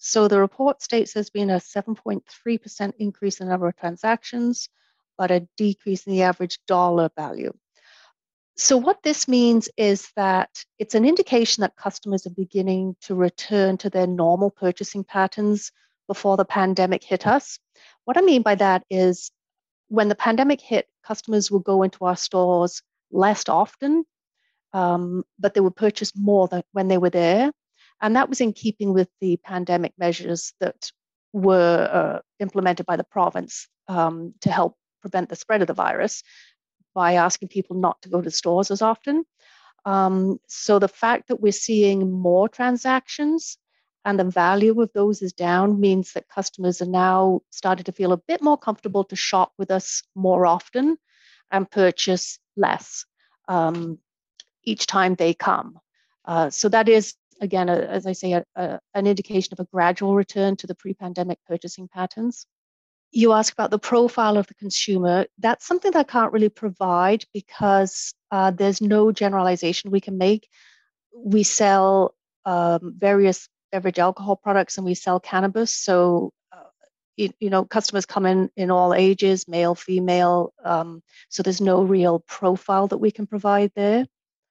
So the report states there's been a 7.3% increase in the number of transactions, but a decrease in the average dollar value. So what this means is that it's an indication that customers are beginning to return to their normal purchasing patterns before the pandemic hit us. What I mean by that is when the pandemic hit, customers would go into our stores less often, but they would purchase more than when they were there. And that was in keeping with the pandemic measures that were implemented by the province to help prevent the spread of the virus by asking people not to go to stores as often. So the fact that we're seeing more transactions and the value of those is down means that customers are now starting to feel a bit more comfortable to shop with us more often and purchase less each time they come. So that is, again, as I say, an indication of a gradual return to the pre-pandemic purchasing patterns. You ask about the profile of the consumer. That's something that I can't really provide because there's no generalization we can make. We sell various beverage alcohol products and we sell cannabis. So, customers come in all ages, male, female. So there's no real profile that we can provide there.